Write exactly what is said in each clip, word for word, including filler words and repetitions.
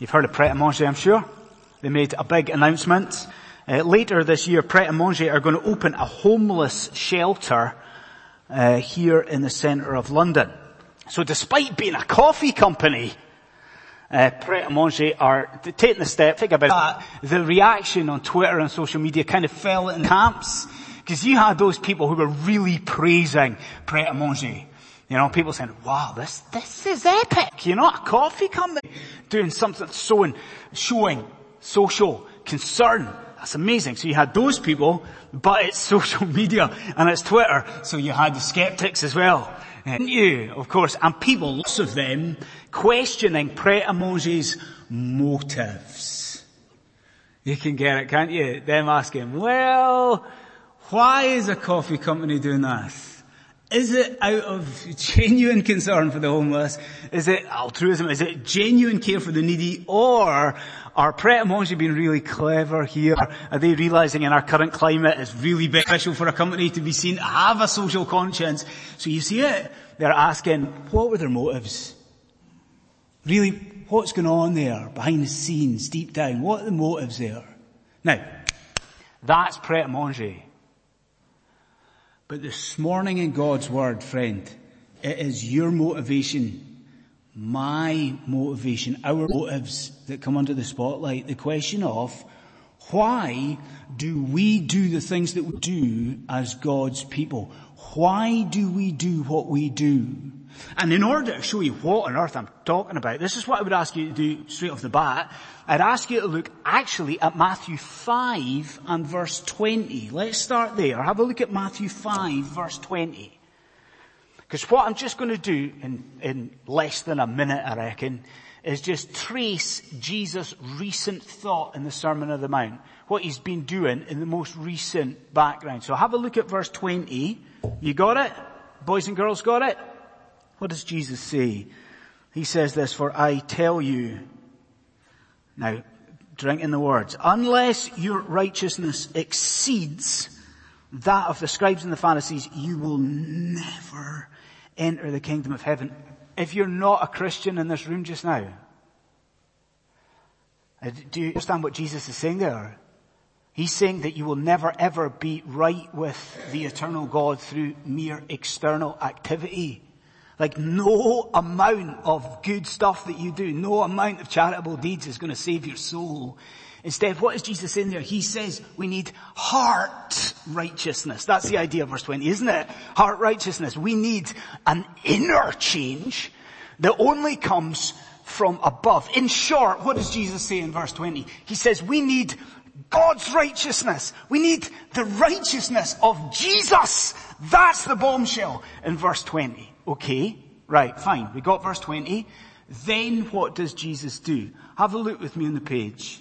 You've heard of Pret a Manger, I'm sure. They made a big announcement. Uh, later this year, Pret a Manger are going to open a homeless shelter uh, here in the centre of London. So despite being a coffee company, uh, Pret a Manger are taking the step. Think about that. The reaction on Twitter and social media kind of fell in camps. Because you had those people who were really praising Pret a Manger. You know, people saying, wow, this, this is epic. You know, a coffee company doing something so in, showing social concern. That's amazing. So you had those people, but it's social media and it's Twitter. So you had the skeptics as well. And you, of course, and people, lots of them, questioning Pret a Manger's motives. You can get it, can't you? Them asking, well, why is a coffee company doing this? Is it out of genuine concern for the homeless? Is it altruism? Is it genuine care for the needy? Or are Pret a Manger being really clever here? Are they realizing in our current climate it's really beneficial for a company to be seen to have a social conscience? So you see it? They're asking, what were their motives? Really, what's going on there behind the scenes, deep down? What are the motives there? Now, that's Pret a Manger. But this morning in God's Word, friend, it is your motivation, my motivation, our motives that come under the spotlight. The question of, why do we do the things that we do as God's people? Why do we do what we do? And in order to show you what on earth I'm talking about, this is what I would ask you to do straight off the bat. I'd ask you to look actually at Matthew five and verse twenty. Let's start there. Have a look at Matthew five verse twenty. Because what I'm just going to do in, in less than a minute, I reckon, is just trace Jesus' recent thought in the Sermon on the Mount. What he's been doing in the most recent background. So have a look at verse twenty. You got it? Boys and girls got it? What does Jesus say? He says this, for I tell you, now drink in the words, unless your righteousness exceeds that of the scribes and the Pharisees, you will never enter the kingdom of heaven. If you're not a Christian in this room just now, do you understand what Jesus is saying there? He's saying that you will never ever be right with the eternal God through mere external activity. Like no amount of good stuff that you do, no amount of charitable deeds is going to save your soul. Instead, what is Jesus saying there? He says we need heart righteousness. That's the idea of verse twenty, isn't it? Heart righteousness. We need an inner change that only comes from above. In short, what does Jesus say in verse twenty? He says we need God's righteousness. We need the righteousness of Jesus. That's the bombshell in verse twenty. Okay, right, fine. We got verse twenty. Then what does Jesus do? Have a look with me on the page.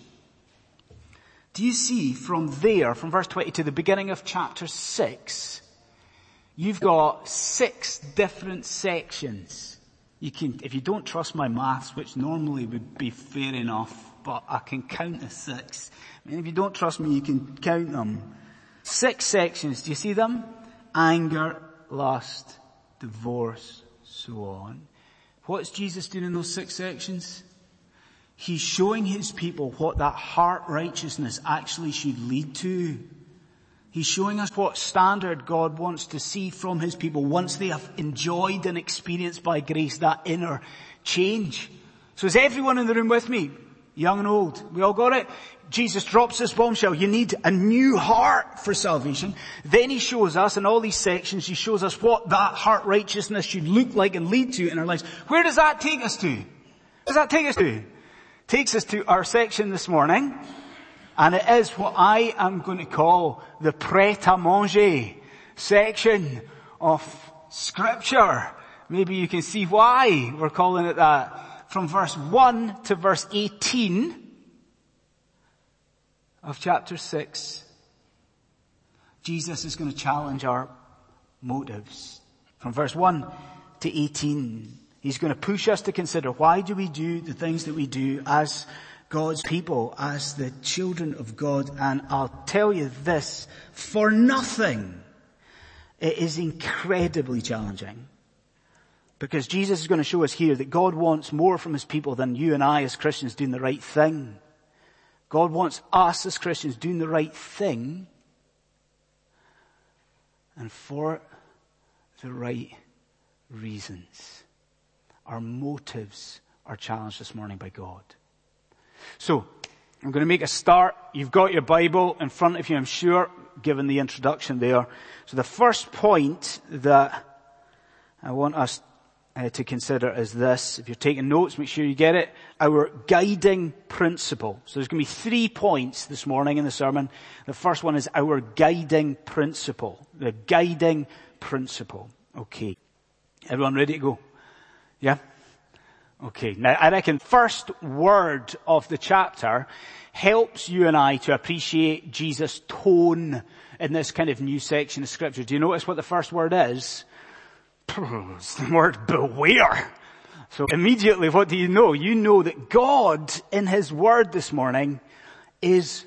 Do you see from there, from verse twenty to the beginning of chapter six, you've got six different sections. You can, if you don't trust my maths, which normally would be fair enough, but I can count to six. I mean, if you don't trust me, you can count them. Six sections. Do you see them? Anger, lust, divorce, so on. What's Jesus doing in those six sections? He's showing his people what that heart righteousness actually should lead to. He's showing us what standard God wants to see from his people once they have enjoyed and experienced by grace that inner change. So is everyone in the room with me? Young and old. We all got it? Jesus drops this bombshell. You need a new heart for salvation. Then he shows us in all these sections, he shows us what that heart righteousness should look like and lead to in our lives. Where does that take us to? Where does that take us to? It takes us to our section this morning. And it is what I am going to call the Pret a Manger section of Scripture. Maybe you can see why we're calling it that. From verse one to verse eighteen of chapter six, Jesus is going to challenge our motives. From verse one to eighteen, he's going to push us to consider, why do we do the things that we do as God's people, as the children of God? And I'll tell you this, for nothing, it is incredibly challenging Because Jesus is going to show us here that God wants more from his people than you and I as Christians doing the right thing. God wants us as Christians doing the right thing, and for the right reasons. Our motives are challenged this morning by God. So, I'm going to make a start. You've got your Bible in front of you, I'm sure, given the introduction there. So the first point that I want us uh, to consider is this. If you're taking notes, make sure you get it. Our guiding principle. So there's going to be three points this morning in the sermon. The first one is our guiding principle. The guiding principle. Okay. Everyone ready to go? Yeah? Okay. Now I reckon first word of the chapter helps you and I to appreciate Jesus' tone in this kind of new section of scripture. Do you notice what the first word is? It's the word beware. So immediately what do you know? You know that God in his word this morning is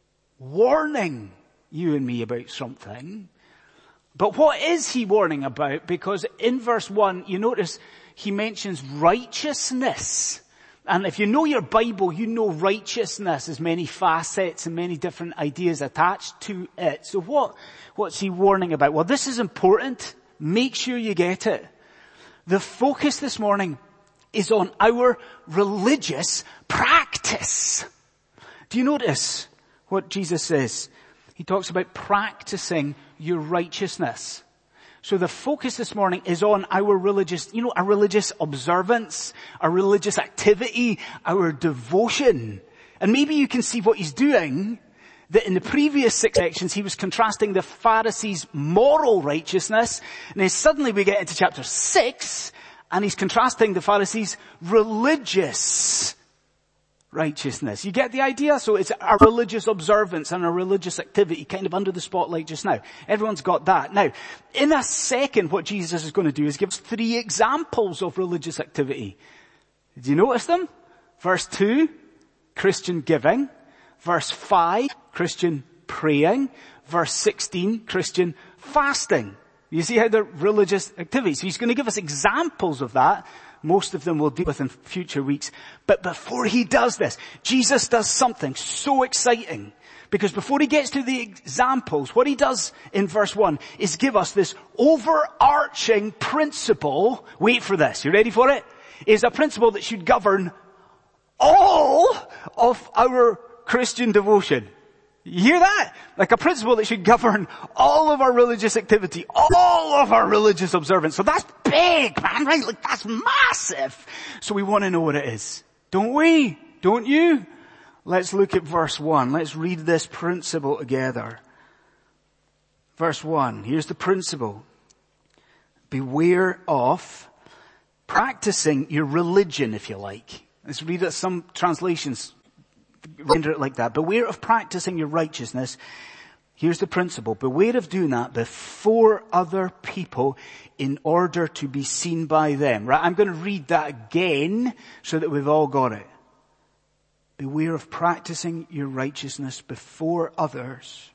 warning you and me about something. But what is he warning about? Because in verse one, you notice he mentions righteousness. And if you know your Bible, you know righteousness has many facets and many different ideas attached to it. So what, what's he warning about? Well, this is important. Make sure you get it. The focus this morning is on our religious practice. Do you notice what Jesus says? He talks about practicing your righteousness. So the focus this morning is on our religious, you know, our religious observance, our religious activity, our devotion. And maybe you can see what he's doing, that in the previous six sections he was contrasting the Pharisees' moral righteousness, and then suddenly we get into chapter six, and he's contrasting the Pharisees' religious righteousness. You get the idea? So it's our religious observance and our religious activity kind of under the spotlight just now. Everyone's got that. Now, in a second, what Jesus is going to do is give us three examples of religious activity. Did you notice them? Verse two, Christian giving. Verse five, Christian praying. Verse sixteen, Christian fasting. You see how they're religious activities. So he's going to give us examples of that. Most of them we'll deal with in future weeks. But before he does this, Jesus does something so exciting. Because before he gets to the examples, what he does in verse one is give us this overarching principle. Wait for this. You ready for it? Is a principle that should govern all of our Christian devotion. You hear that? Like a principle that should govern all of our religious activity, all of our religious observance. So that's big, man, right? Like that's massive. So we want to know what it is. Don't we? Don't you? Let's look at verse one. Let's read this principle together. Verse one. Here's the principle. Beware of practicing your religion, if you like. Let's read it. Some translations render it like that. Beware of practicing your righteousness. Here's the principle. Beware of doing that before other people in order to be seen by them. Right? I'm going to read that again so that we've all got it. Beware of practicing your righteousness before others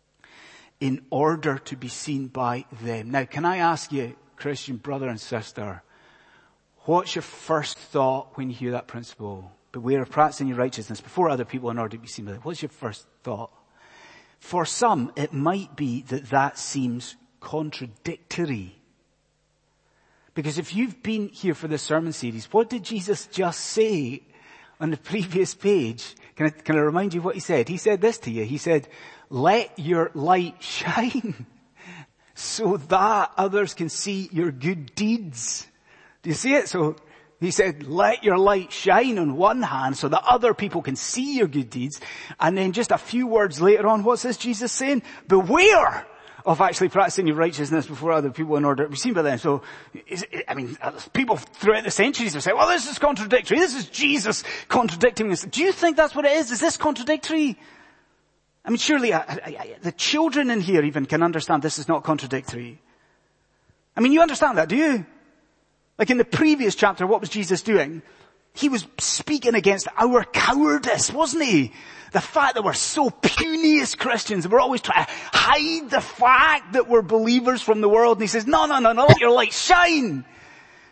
in order to be seen by them. Now, can I ask you, Christian brother and sister, what's your first thought when you hear that principle? Beware of practicing your righteousness before other people in order to be seen by them. What's your first thought? For some, it might be that that seems contradictory. Because if you've been here for this sermon series, what did Jesus just say on the previous page? Can I, can I remind you what he said? He said this to you. He said, let your light shine so that others can see your good deeds. Do you see it? So he said, let your light shine on one hand so that other people can see your good deeds. And then just a few words later on, what's this Jesus saying? Beware of actually practicing your righteousness before other people in order to be seen by them. So, I mean, people throughout the centuries have said, well, this is contradictory. This is Jesus contradicting this. Do you think that's what it is? Is this contradictory? I mean, surely I, I, I, the children in here even can understand this is not contradictory. I mean, you understand that, do you? Like in the previous chapter, what was Jesus doing? He was speaking against our cowardice, wasn't he? The fact that we're so puny as Christians, and we're always trying to hide the fact that we're believers from the world. And he says, no, no, no, no, let your light shine.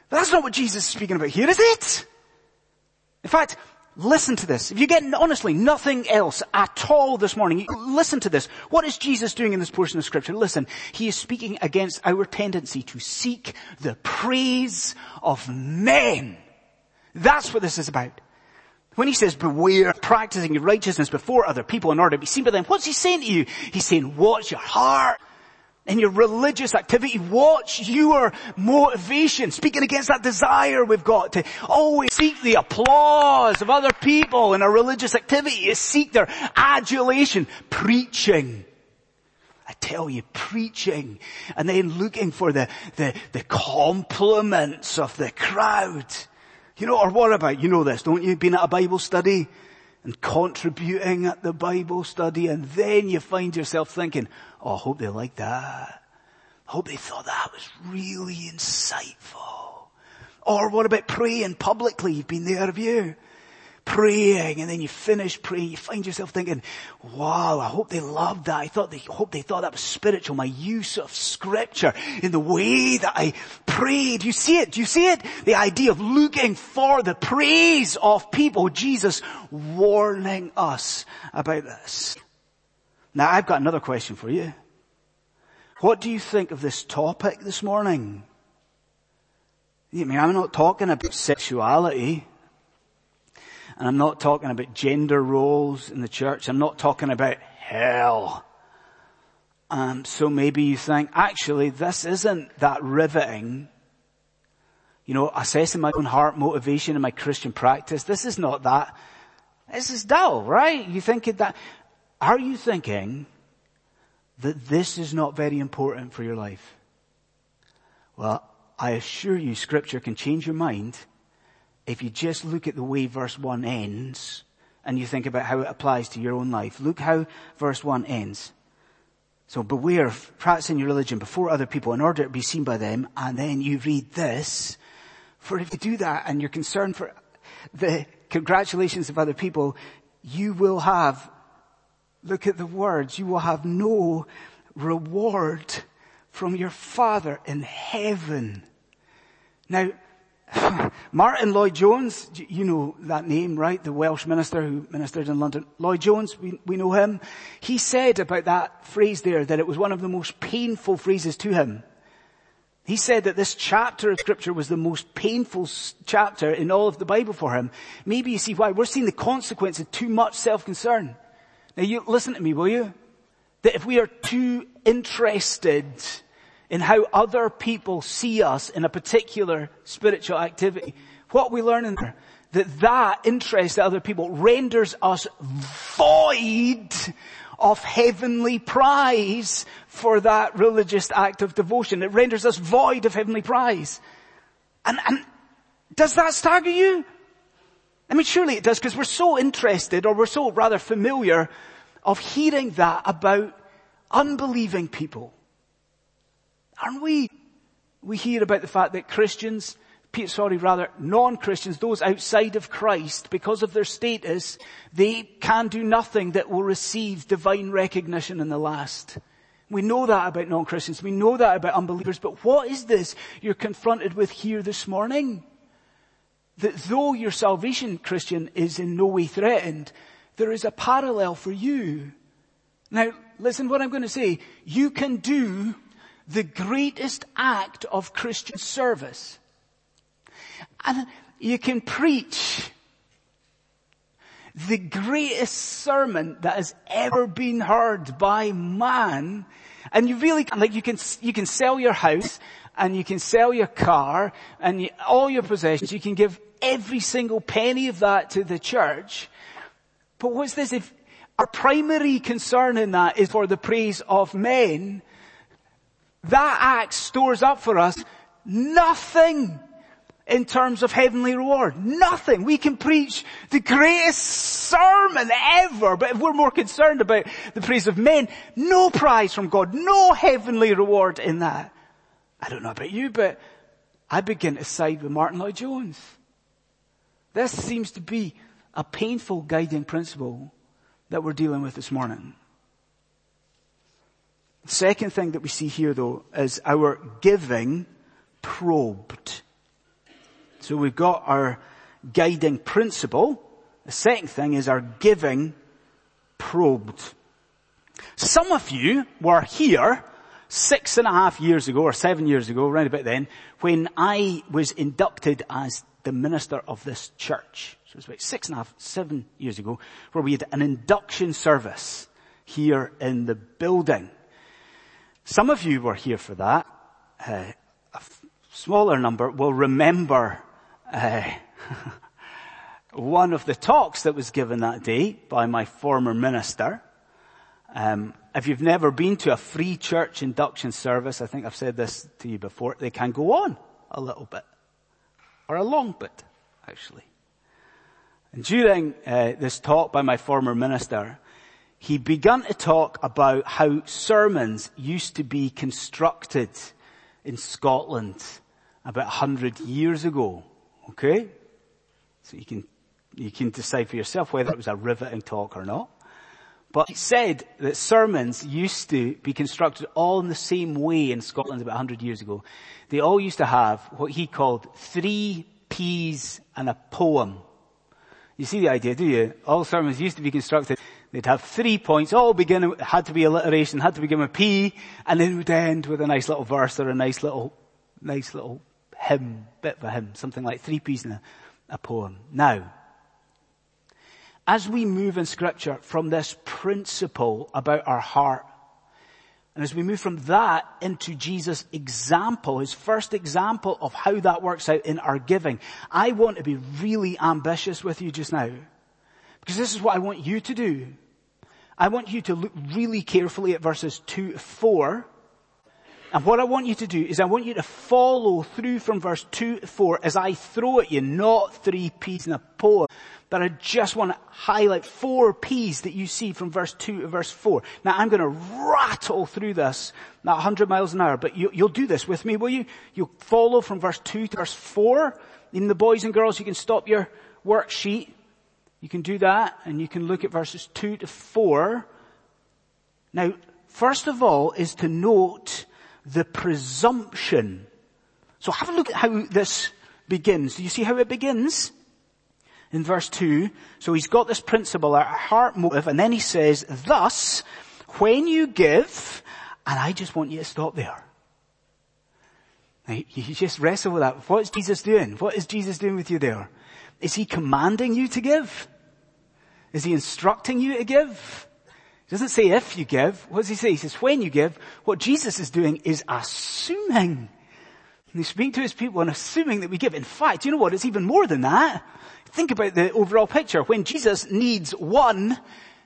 But that's not what Jesus is speaking about here, is it? In fact, listen to this. If you get honestly nothing else at all this morning, listen to this. What is Jesus doing in this portion of scripture? Listen, he is speaking against our tendency to seek the praise of men. That's what this is about. When he says, beware practicing your righteousness before other people in order to be seen by them, what's he saying to you? He's saying, watch your heart. In your religious activity, watch your motivation. Speaking against that desire we've got to always seek the applause of other people in our religious activity, is seek their adulation. Preaching. I tell you, preaching. And then looking for the, the, the compliments of the crowd. You know, or what about, you know this, don't you? Being at a Bible study and contributing at the Bible study, and then you find yourself thinking, oh, I hope they like that. I hope they thought that was really insightful. Or what about praying publicly? You've been there, have you? Praying, and then you finish praying, you find yourself thinking, wow, I hope they loved that. I thought they, hope they thought that was spiritual, my use of scripture in the way that I prayed. Do you see it? Do you see it? The idea of looking for the praise of people. Jesus warning us about this. Now, I've got another question for you. What do you think of this topic this morning? I mean, I'm not talking about sexuality. And I'm not talking about gender roles in the church. I'm not talking about hell. Um, so maybe you think, actually, this isn't that riveting. You know, assessing my own heart motivation in my Christian practice. This is not that. This is dull, right? You think that. Are you thinking that this is not very important for your life? Well, I assure you, Scripture can change your mind if you just look at the way verse one ends and you think about how it applies to your own life. Look how verse one ends. So beware of practicing your religion before other people in order to be seen by them. And then you read this. For if you do that and you're concerned for the congratulations of other people, you will have, look at the words, you will have no reward from your Father in heaven. Now, Martin Lloyd-Jones, you know that name, right? The Welsh minister who ministered in London. Lloyd-Jones, we, we know him. He said about that phrase there that it was one of the most painful phrases to him. He said that this chapter of scripture was the most painful chapter in all of the Bible for him. Maybe you see why. We're seeing the consequence of too much self-concern. Now you listen to me, will you? That if we are too interested in how other people see us in a particular spiritual activity, what we learn in there, that that interest in other people renders us void of heavenly prize for that religious act of devotion. It renders us void of heavenly prize. And, and does that stagger you? I mean, surely it does, because we're so interested, or we're so rather familiar of hearing that about unbelieving people. Aren't we? We hear about the fact that Christians, sorry, rather non-Christians, those outside of Christ, because of their status, they can do nothing that will receive divine recognition in the last. We know that about non-Christians. We know that about unbelievers. But what is this you're confronted with here this morning? That though your salvation, Christian, is in no way threatened, there is a parallel for you. Now, listen what I'm going to say. You can do the greatest act of Christian service. And you can preach the greatest sermon that has ever been heard by man. And you really can, like you can, you can sell your house and you can sell your car and you, all your possessions. You can give every single penny of that to the church. But what's this? If our primary concern in that is for the praise of men, that act stores up for us nothing in terms of heavenly reward. Nothing. We can preach the greatest sermon ever, but if we're more concerned about the praise of men, no prize from God, no heavenly reward in that. I don't know about you, but I begin to side with Martin Lloyd-Jones. This seems to be a painful guiding principle that we're dealing with this morning. The second thing that we see here, though, is our giving probed. So we've got our guiding principle. The second thing is our giving probed. Some of you were here six and a half years ago or seven years ago, around about then, when I was inducted as the minister of this church. So it was about six and a half, seven years ago, where we had an induction service here in the building. Some of you were here for that. Uh, a f- smaller number will remember uh, one of the talks that was given that day by my former minister. Um, if you've never been to a free church induction service, I think I've said this to you before, they can go on a little bit. Or a long bit, actually. And during uh, this talk by my former minister, he began to talk about how sermons used to be constructed in Scotland about a hundred years ago. Okay? So you can, you can decide for yourself whether it was a riveting talk or not. But he said that sermons used to be constructed all in the same way in Scotland about a hundred years ago. They all used to have what he called three P's and a poem. You see the idea, do you? All sermons used to be constructed. They'd have three points, all begin, had to be alliteration, had to begin with P, and then would end with a nice little verse or a nice little, nice little hymn, bit of a hymn, something like three P's and a, a poem. Now, as we move in Scripture from this principle about our heart, and as we move from that into Jesus' example, his first example of how that works out in our giving, I want to be really ambitious with you just now. Because this is what I want you to do. I want you to look really carefully at verses two to four. And what I want you to do is I want you to follow through from verse two to four as I throw at you not three P's in a poem, but I just want to highlight four P's that you see from verse two to verse four. Now I'm going to rattle through this, not one hundred miles an hour, but you, you'll do this with me, will you? You'll follow from verse two to verse four. In the boys and girls, you can stop your worksheet. You can do that, and you can look at verses two to four. Now, first of all is to note the presumption. So have a look at how this begins. Do you see how it begins? In verse two, so he's got this principle, our heart motive, and then he says, thus, when you give, and I just want you to stop there. Now, you just wrestle with that. What is Jesus doing? What is Jesus doing with you there? Is he commanding you to give? Is he instructing you to give? He doesn't say if you give. What does he say? He says when you give. What Jesus is doing is assuming. And he's speaking to his people and assuming that we give. In fact, you know what? It's even more than that. Think about the overall picture. When Jesus needs one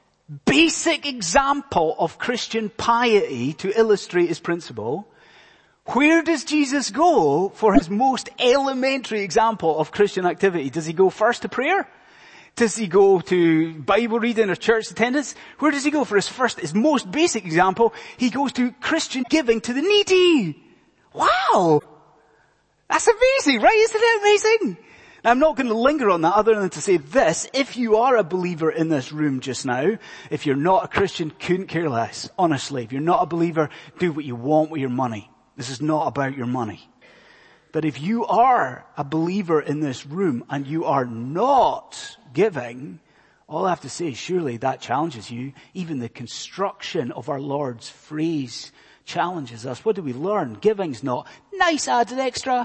basic example of Christian piety to illustrate his principle, where does Jesus go for his most elementary example of Christian activity? Does he go first to prayer? Does he go to Bible reading or church attendance? Where does he go for his first, his most basic example? He goes to Christian giving to the needy. Wow! That's amazing, right? Isn't it amazing? Now, I'm not going to linger on that other than to say this. If you are a believer in this room just now, if you're not a Christian, couldn't care less. Honestly, if you're not a believer, do what you want with your money. This is not about your money. But if you are a believer in this room and you are not giving, all I have to say is surely that challenges you. Even the construction of our Lord's phrase challenges us. What do we learn? Giving's not nice added extra.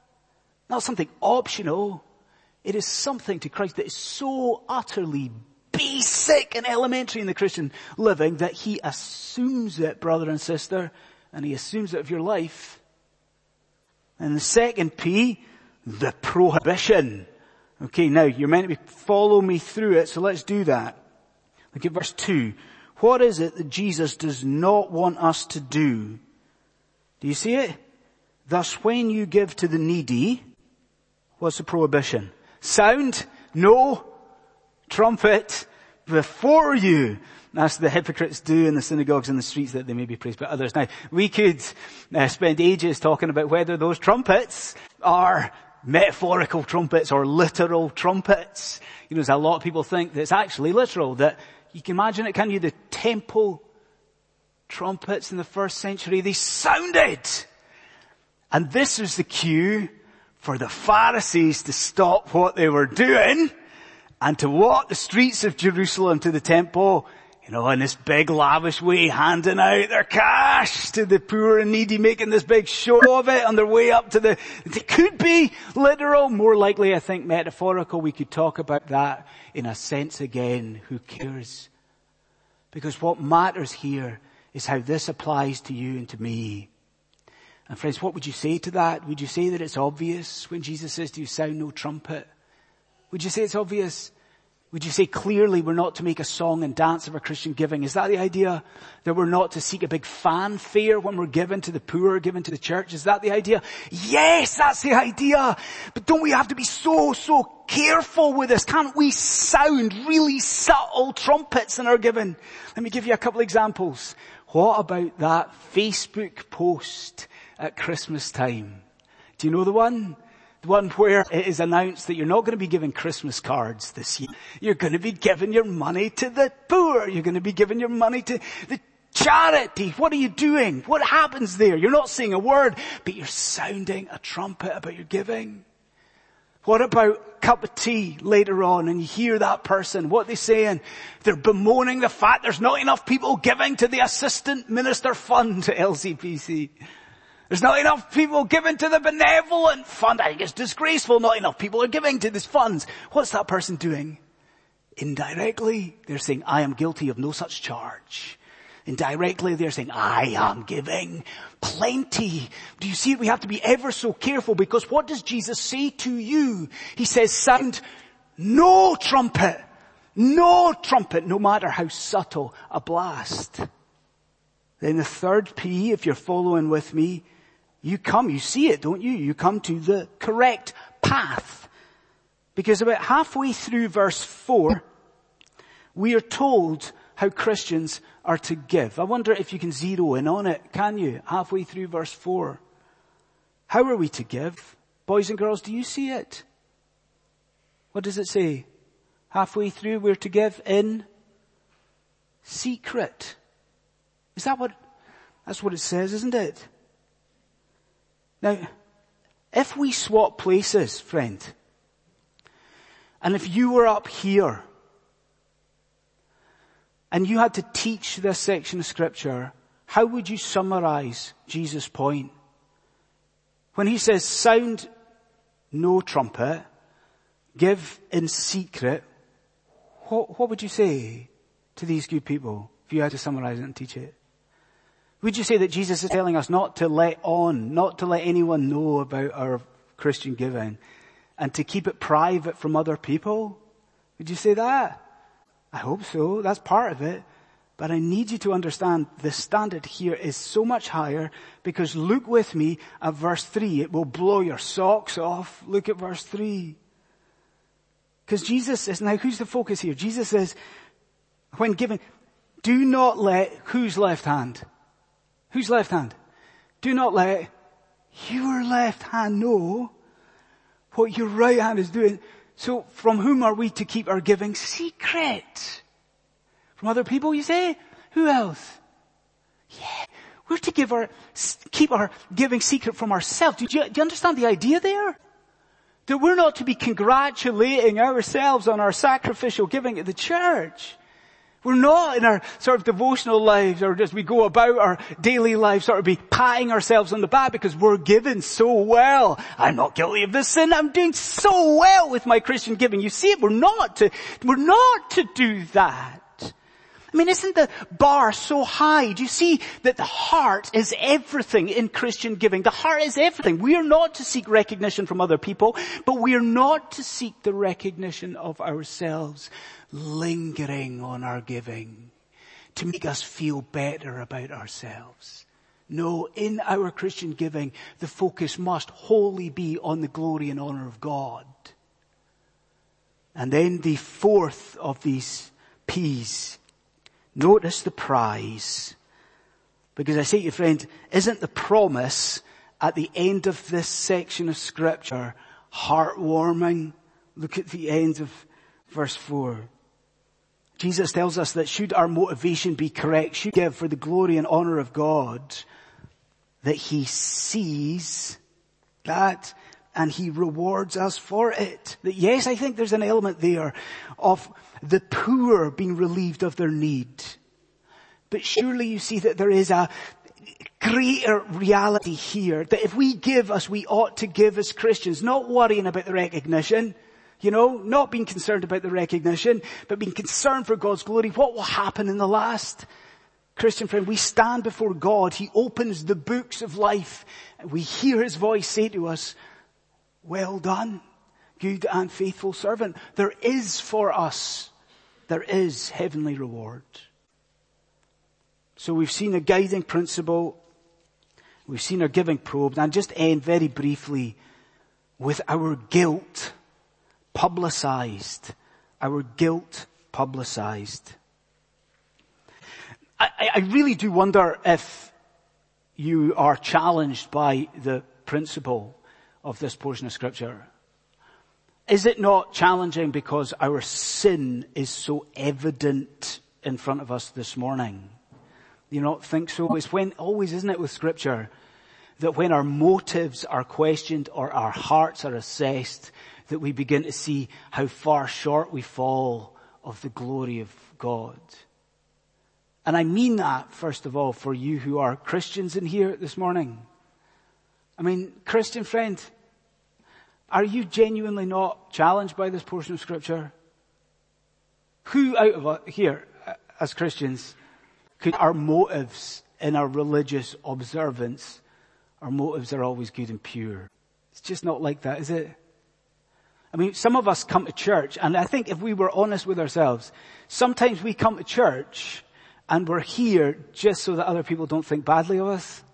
Not something optional. It is something to Christ that is so utterly basic and elementary in the Christian living that he assumes it, brother and sister, and he assumes it of your life. And the second P, the prohibition. Okay, now you're meant to be, follow me through it, so let's do that. Look at verse two. What is it that Jesus does not want us to do? Do you see it? Thus, when you give to the needy, what's the prohibition? Sound? No. Trumpet before you. That's the hypocrites do in the synagogues and the streets that they may be praised by others. Now, we could uh, spend ages talking about whether those trumpets are metaphorical trumpets or literal trumpets. You know, there's a lot of people think that it's actually literal, that you can imagine it, can you? The temple trumpets in the first century, they sounded. And this was the cue for the Pharisees to stop what they were doing and to walk the streets of Jerusalem to the temple, you know, in this big lavish way, handing out their cash to the poor and needy, making this big show of it on their way up to the, it could be literal, more likely I think metaphorical. We could talk about that in a sense again. Who cares? Because what matters here is how this applies to you and to me. And friends, what would you say to that? Would you say that it's obvious when Jesus says to you, sound no trumpet? Would you say it's obvious? Would you say clearly we're not to make a song and dance of our Christian giving? Is that the idea? That we're not to seek a big fanfare when we're given to the poor, given to the church? Is that the idea? Yes, that's the idea. But don't we have to be so, so careful with this? Can't we sound really subtle trumpets in our giving? Let me give you a couple examples. What about that Facebook post at Christmas time? Do you know the one? The one where it is announced that you're not going to be giving Christmas cards this year. You're going to be giving your money to the poor. You're going to be giving your money to the charity. What are you doing? What happens there? You're not saying a word, but you're sounding a trumpet about your giving. What about a cup of tea later on and you hear that person, what they're saying? They're bemoaning the fact there's not enough people giving to the assistant minister fund to L C P C. There's not enough people giving to the benevolent fund. I think it's disgraceful. Not enough people are giving to these funds. What's that person doing? Indirectly, they're saying, I am guilty of no such charge. Indirectly, they're saying, I am giving plenty. Do you see? We have to be ever so careful, because what does Jesus say to you? He says, sound no trumpet. No trumpet, no matter how subtle a blast. Then the third P, if you're following with me, you come, you see it, don't you? You come to the correct path. Because about halfway through verse four, we are told how Christians are to give. I wonder if you can zero in on it. Can you? Halfway through verse four. How are we to give? Boys and girls, do you see it? What does it say? Halfway through, we're to give in secret. Is that what, that's what it says, isn't it? Now, if we swap places, friend, and if you were up here, and you had to teach this section of scripture, how would you summarize Jesus' point? When he says, sound no trumpet, give in secret, what, what would you say to these good people if you had to summarize it and teach it? Would you say that Jesus is telling us not to let on, not to let anyone know about our Christian giving, and to keep it private from other people? Would you say that? I hope so. That's part of it. But I need you to understand the standard here is so much higher, because look with me at verse three. It will blow your socks off. Look at verse three. Because Jesus is, now who's the focus here? Jesus says, when giving, do not let, whose left hand? Whose left hand? Do not let your left hand know what your right hand is doing. So from whom are we to keep our giving secret? From other people, you say? Who else? Yeah, we're to give our, keep our giving secret from ourselves. Do you, do you understand the idea there? That we're not to be congratulating ourselves on our sacrificial giving at the church. We're not in our sort of devotional lives, or as we go about our daily lives, sort of be patting ourselves on the back because we're giving so well. I'm not guilty of this sin. I'm doing so well with my Christian giving. You see, we're not to, we're not to do that. I mean, isn't the bar so high? Do you see that the heart is everything in Christian giving? The heart is everything. We are not to seek recognition from other people, but we are not to seek the recognition of ourselves, lingering on our giving to make us feel better about ourselves. No, in our Christian giving, the focus must wholly be on the glory and honor of God. And then the fourth of these P's. Notice the prize. Because I say to you, friend, isn't the promise at the end of this section of scripture heartwarming? Look at the end of verse four. Jesus tells us that should our motivation be correct, should we give for the glory and honor of God, that he sees that and he rewards us for it. That yes, I think there's an element there of the poor being relieved of their need. But surely you see that there is a greater reality here, that if we give as we ought to give as Christians, not worrying about the recognition, you know, not being concerned about the recognition, but being concerned for God's glory, what will happen in the last? Christian friend, we stand before God, he opens the books of life, and we hear his voice say to us, well done, good and faithful servant. There is for us, there is heavenly reward. So we've seen a guiding principle, we've seen our giving probed, and just end very briefly with our guilt publicized. Our guilt publicized. I, I really do wonder if you are challenged by the principle of this portion of Scripture. Is it not challenging because our sin is so evident in front of us this morning? You not think so? It's when, always isn't it with Scripture, that when our motives are questioned or our hearts are assessed, that we begin to see how far short we fall of the glory of God. And I mean that, first of all, for you who are Christians in here this morning. I mean, Christian friend, are you genuinely not challenged by this portion of Scripture? Who out of us here, as Christians, could our motives in our religious observance, our motives are always good and pure? It's just not like that, is it? I mean, some of us come to church, and I think if we were honest with ourselves, sometimes we come to church and we're here just so that other people don't think badly of us.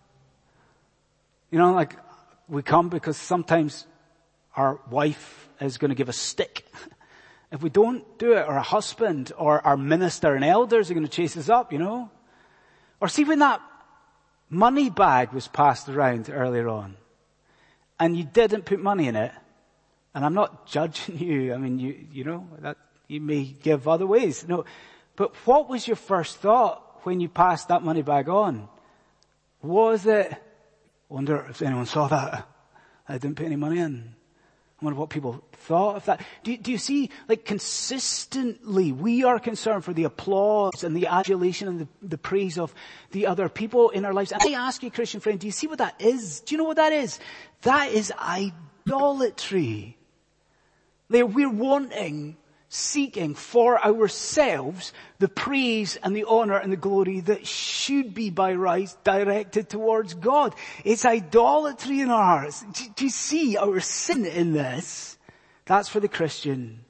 You know, like we come because sometimes our wife is going to give us stick if we don't do it, or a husband or our minister and elders are going to chase us up, you know. Or see, when that money bag was passed around earlier on and you didn't put money in it, and I'm not judging you, I mean, you, you know, that you may give other ways. No, but what was your first thought when you passed that money bag on? Was it, I wonder if anyone saw that, I didn't put any money in. I wonder what people thought of that. Do, do you see, like consistently, we are concerned for the applause and the adulation and the, the praise of the other people in our lives. And I ask you, Christian friend, do you see what that is? Do you know what that is? That is idolatry. Like we're wanting, seeking for ourselves the praise and the honor and the glory that should be by right directed towards God. It's idolatry in our hearts. Do, do you see our sin in this? That's for the Christian.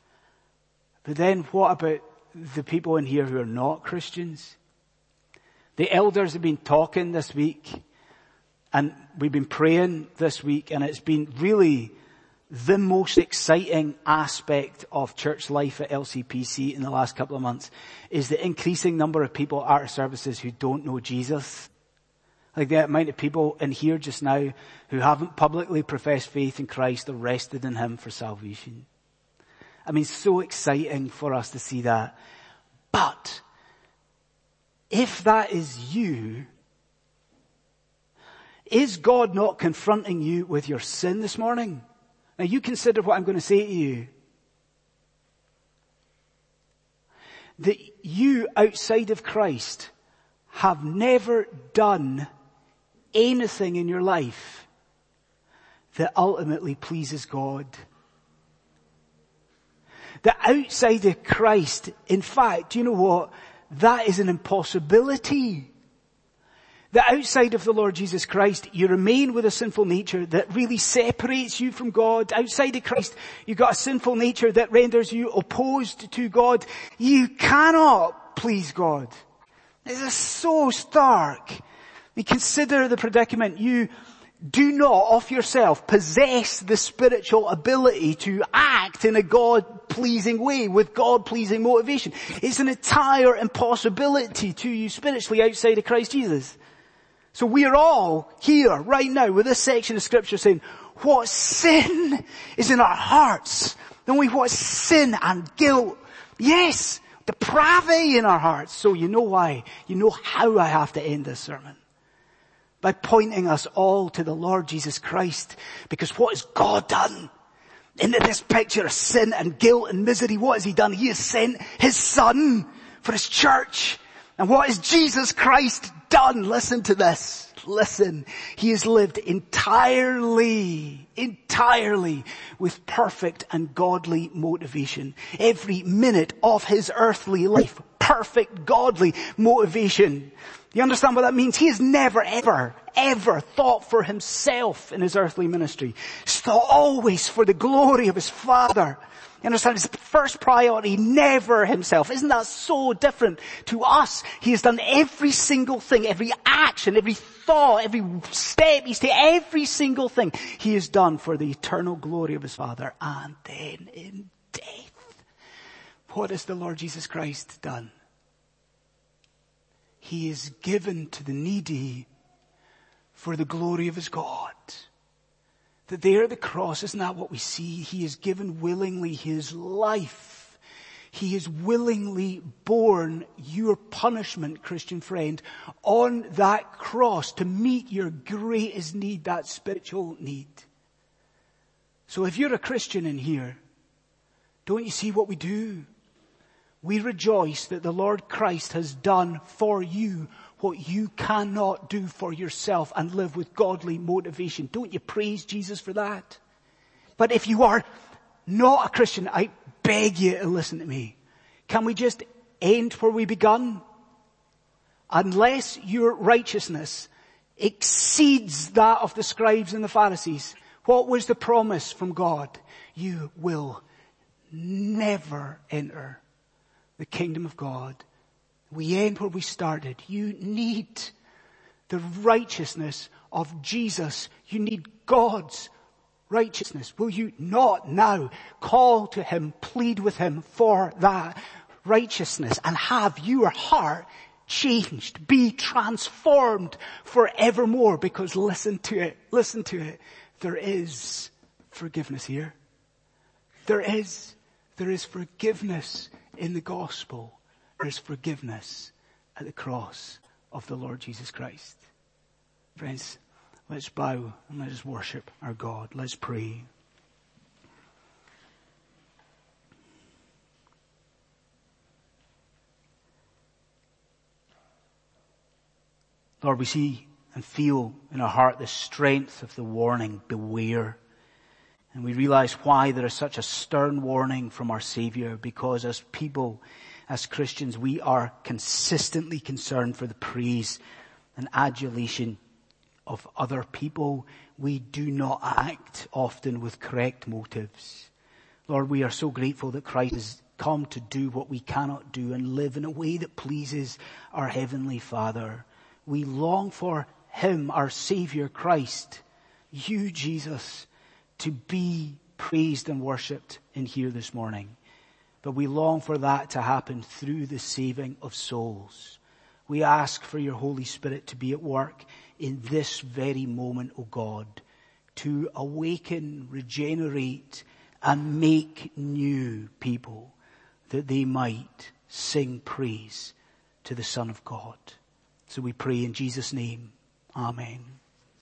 But then what about the people in here who are not Christians? The elders have been talking this week, and we've been praying this week, and it's been really the most exciting aspect of church life at L C P C in the last couple of months is the increasing number of people at our services who don't know Jesus. Like the amount of people in here just now who haven't publicly professed faith in Christ or rested in Him for salvation. I mean, so exciting for us to see that. But if that is you, is God not confronting you with your sin this morning? Now you consider what I'm going to say to you. That you outside of Christ have never done anything in your life that ultimately pleases God. That outside of Christ, in fact, do you know what? That is an impossibility. That outside of the Lord Jesus Christ, you remain with a sinful nature that really separates you from God. Outside of Christ, you've got a sinful nature that renders you opposed to God. You cannot please God. This is so stark. You consider the predicament. You do not of yourself possess the spiritual ability to act in a God-pleasing way with God-pleasing motivation. It's an entire impossibility to you spiritually outside of Christ Jesus. So we are all here right now with this section of Scripture saying, what sin is in our hearts? Don't we? What sin and guilt? Yes, depravity in our hearts. So you know why. You know how I have to end this sermon. by pointing us all to the Lord Jesus Christ. Because what has God done? Into this picture of sin and guilt and misery, what has he done? He has sent his son for his church. And what has Jesus Christ done? Listen to this. Listen. He has lived entirely, entirely with perfect and godly motivation. Every minute of his earthly life, perfect godly motivation. You understand what that means? He has never, ever, ever thought for himself in his earthly ministry. He's thought always for the glory of his Father. You understand? His first priority, never himself. Isn't that so different to us? He has done every single thing, every action, every thought, every step. He's taken every single thing he has done for the eternal glory of his Father. And then in death, what has the Lord Jesus Christ done? He is given to the needy for the glory of his God. That there at the cross, isn't that what we see? He has given willingly his life. He has willingly borne your punishment, Christian friend, on that cross to meet your greatest need, that spiritual need. So if you're a Christian in here, don't you see what we do? We rejoice that the Lord Christ has done for you what you cannot do for yourself and live with godly motivation. Don't you praise Jesus for that? But if you are not a Christian, I beg you to listen to me. Can we just end where we begun? Unless your righteousness exceeds that of the scribes and the Pharisees, what was the promise from God? You will never enter the kingdom of God. We end where we started. You need the righteousness of Jesus. You need God's righteousness. Will you not now call to him, plead with him for that righteousness and have your heart changed, be transformed forevermore? Because listen to it, listen to it. There is forgiveness here. There is, there is forgiveness in the gospel. There is forgiveness at the cross of the Lord Jesus Christ. Friends, let's bow and let us worship our God. Let's pray. Lord, we see and feel in our heart the strength of the warning, beware. And we realize why there is such a stern warning from our Savior, because as people, as Christians, we are consistently concerned for the praise and adulation of other people. We do not act often with correct motives. Lord, we are so grateful that Christ has come to do what we cannot do and live in a way that pleases our Heavenly Father. We long for him, our Savior Christ, you, Jesus, to be praised and worshipped in here this morning. But we long for that to happen through the saving of souls. We ask for your Holy Spirit to be at work in this very moment, O God, to awaken, regenerate, and make new people, that they might sing praise to the Son of God. So we pray in Jesus' name. Amen.